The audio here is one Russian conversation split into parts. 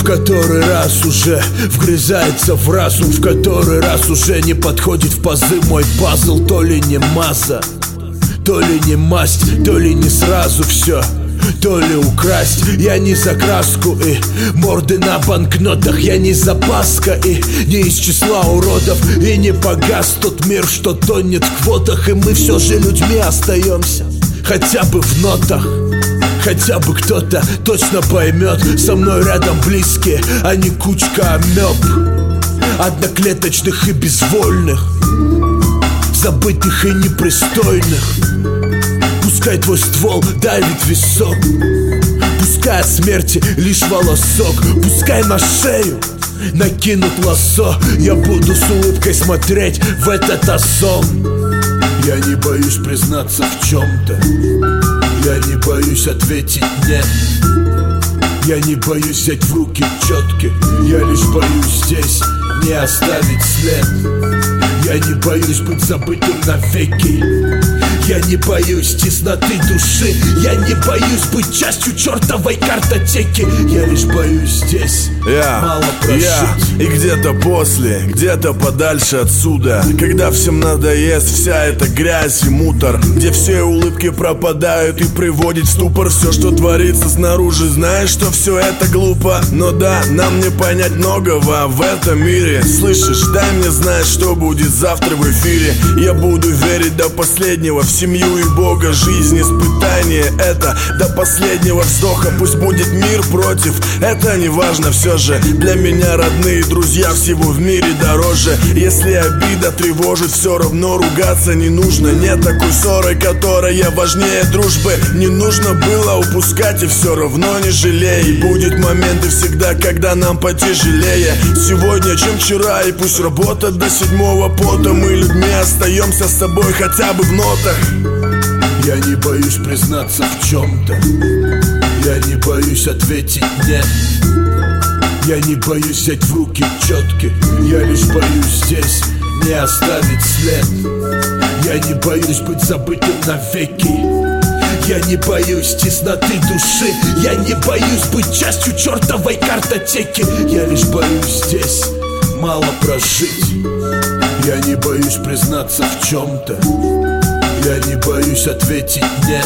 который раз уже вгрызается в разум, в который раз уже не подходит в пазы мой пазл. То ли не масса, то ли не масть, то ли не сразу все, то ли украсть. Я не за краску и морды на банкнотах, я не запаска и не из числа уродов. И не погас тот мир, что тонет в квотах. И мы все же людьми остаемся, хотя бы в нотах. Хотя бы кто-то точно поймет, со мной рядом близкие, а не кучка амеб, одноклеточных и безвольных, забытых и непристойных. Пускай твой ствол давит висок, пускай от смерти лишь волосок, пускай на шею накинут лассо. Я буду с улыбкой смотреть в этот озон. Я не боюсь признаться в чем-то, я не боюсь ответить нет. Я не боюсь взять в руки четки, я лишь боюсь здесь не оставить след. Я не боюсь быть забытым навеки, я не боюсь тесноты души, я не боюсь быть частью чертовой картотеки. Я лишь боюсь здесь мало прожить. И где-то после, где-то подальше отсюда, когда всем надоест вся эта грязь и мусор, где все улыбки пропадают и приводит в ступор все, что творится снаружи. Знаешь, что все это глупо, но да, нам не понять многого в этом мире. Слышишь, дай мне знать, что будет завтра в эфире. Я буду верить до последнего в семью и Бога. Жизнь, испытание это до последнего вздоха. Пусть будет мир против, это не важно. Все же для меня родные друзья всего в мире дороже. Если обида тревожит, все равно ругаться не нужно. Нет такой ссоры, которая важнее дружбы. Не нужно было упускать, и все равно не жалей. Будет моменты всегда, когда нам потяжелее сегодня, чем вчера. И пусть работа до седьмого пота, мы людьми остаемся с собой хотя бы в нотах. Я не боюсь признаться в чем-то, я не боюсь ответить нет. Я не боюсь взять в руки четки, я лишь боюсь здесь не оставить след. Я не боюсь быть забытым навеки, я не боюсь тесноты души, я не боюсь быть частью чертовой картотеки. Я лишь боюсь здесь мало прожить. Я не боюсь признаться в чем-то, я не боюсь ответить нет.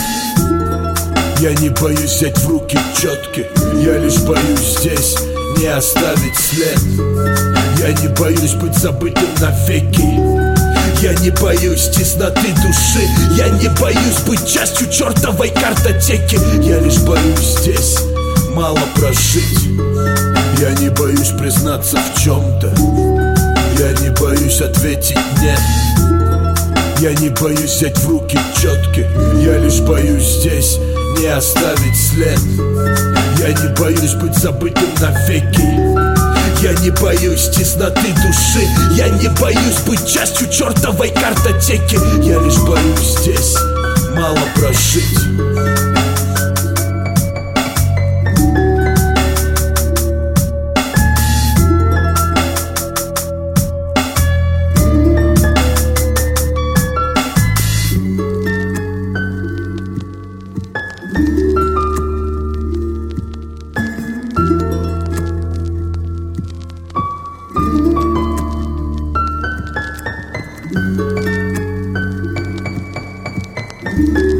Я не боюсь взять в руки четки, я лишь боюсь здесь не оставить след. Я не боюсь быть забытым навеки, я не боюсь тесноты души, я не боюсь быть частью чертовой картотеки. Я лишь боюсь здесь мало прожить. Я не боюсь признаться в чем-то, я не боюсь ответить нет. Я не боюсь взять в руки четки, я лишь боюсь здесь не оставить след. Я не боюсь быть забытым навеки, я не боюсь тесноты души, я не боюсь быть частью чертовой картотеки. Я лишь боюсь здесь мало прожить. Thank you.